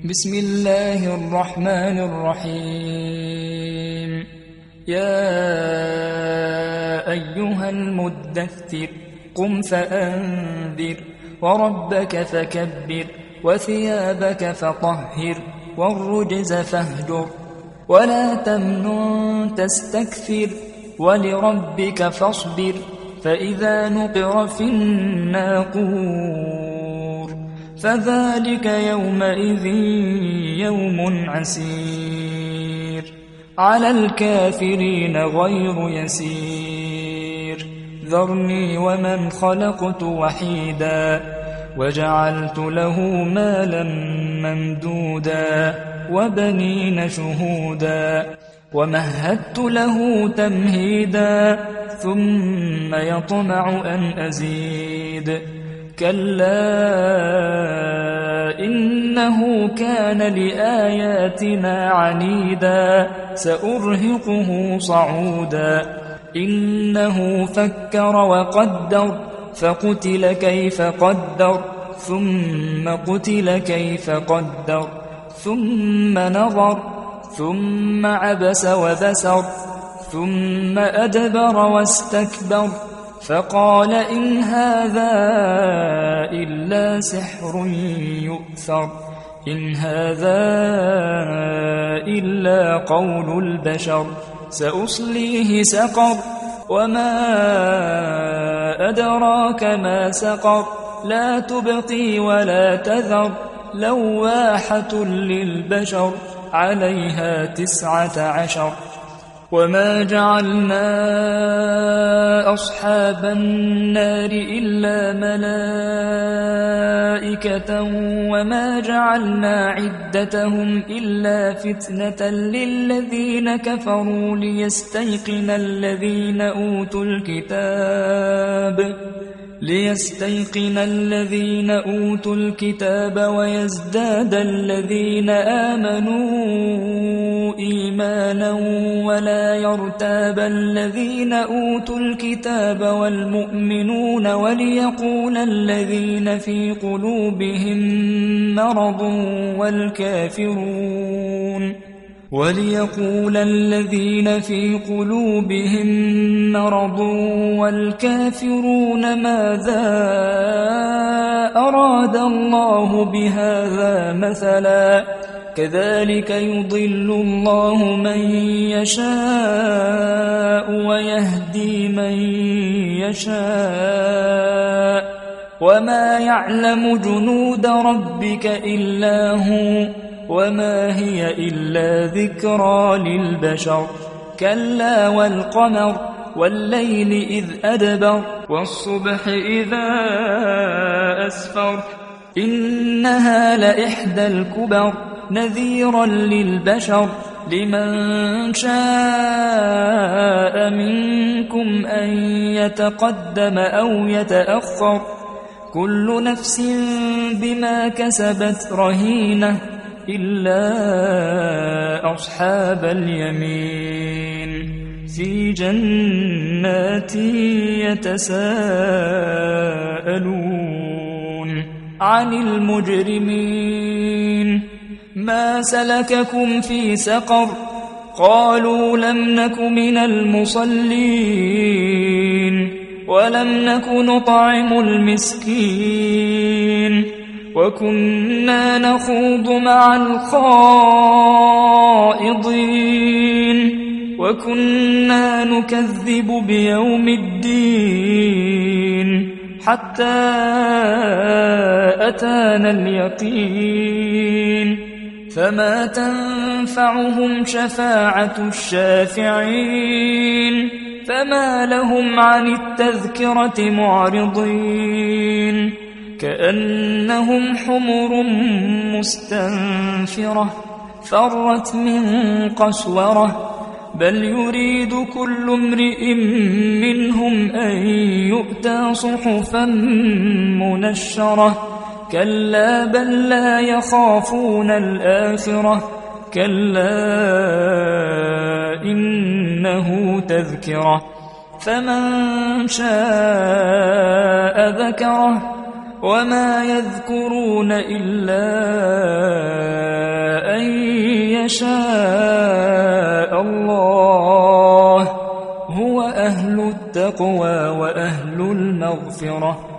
بسم الله الرحمن الرحيم. يا أيها المدثر قم فأنذر وربك فكبر وثيابك فطهر والرجز فاهجر ولا تمنن تستكثر ولربك فاصبر فإذا نقر في الناقور فذلك يومئذ يوم عسير على الكافرين غير يسير. ذرني ومن خلقت وحيدا وجعلت له مالا ممدودا وبنين شهودا ومهدت له تمهيدا ثم يطمع أن أزيد كلا إنه كان لآياتنا عنيدا سأرهقه صعودا إنه فكر وقدر فقتل كيف قدر ثم قتل كيف قدر ثم نظر ثم عبس وبسر ثم أدبر واستكبر فقال إن هذا إلا سحر يؤثر إن هذا إلا قول البشر سأصليه سقر وما أدراك ما سقر لا تبقي ولا تذر لواحة للبشر عليها 19 وما جعلنا أصحاب النار إلا ملائكة وما جعلنا عدتهم إلا فتنة للذين كفروا ليستيقن الذين أوتوا الكتاب ويزداد الذين آمنوا إيمانا ولا يرتاب الذين أوتوا الكتاب والمؤمنون وليقول الذين في قلوبهم مرض والكافرون ماذا أراد الله بهذا مثلا كذلك يضل الله من يشاء ويهدي من يشاء وما يعلم جنود ربك إلا هو وما هي إلا ذكرى للبشر. كلا والقمر والليل إذ أدبر والصبح إذا أسفر إنها لإحدى الكبر نذيرا للبشر لمن شاء منكم أن يتقدم أو يتأخر كل نفس بما كسبت رهينة إلا أصحاب اليمين في جنات يتساءلون عن المجرمين ما سلككم في سقر قالوا لم نك من المصلين ولم نك نطعم المسكين وكنا نخوض مع الخائضين وكنا نكذب بيوم الدين حتى أتانا اليقين فما تنفعهم شفاعة الشافعين فما لهم عن التذكرة معرضين كأنهم حمر مستنفرة فرت من قسورة بل يريد كل امرئ منهم أن يؤتى صحفا منشرة كلا بل لا يخافون الآخرة كلا إنه تذكرة فمن شاء ذكره وما يذكرون إلا يشاء الله، هو أهل التقوى وأهل المغفرة.